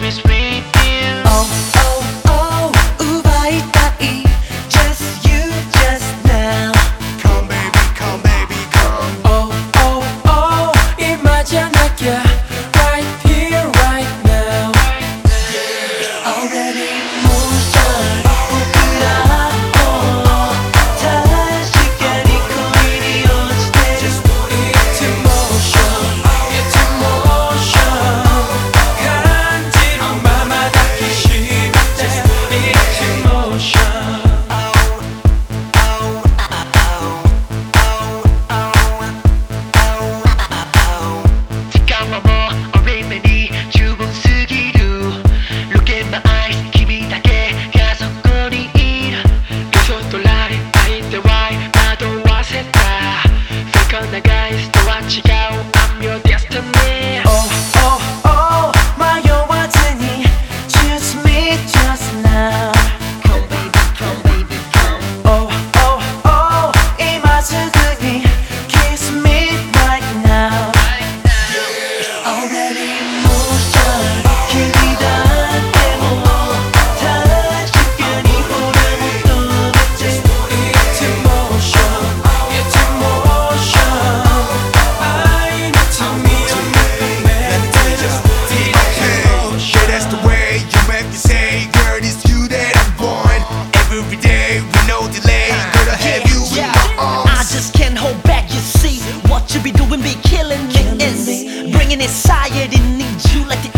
is with you. Oh, oh, oh, 奪いたい Just you, just now. Come baby, come baby, come. Oh, oh, oh, 今じゃなきゃ Right here, right now. Already motion 僕らも確かに恋に落ちて Just put it in motion, it's in motion. 感じるまま抱きしめて Just put it in motion. 시간はもう俺目に十分すぎる Look at my eyes 君だけがそこにいるよそとられ相手は惑わせた Fake on the guys とは違う I'm your destiny. Oh, oh, oh, 迷わずに Choose me just now. Come baby, come baby, come. Oh, oh, oh, 今すぐに Kiss me right now. Already motion 君だけも確かに俺求めて It's in motion, it's in motion. 愛の罪を認めて Yeah, that's the way you make me say, girl, it's you that I want. Every day with no delay, girl, I have you in my I arms. just can't hold back, you see. What you be doing be killing me. It's bringing anxiety, need you like the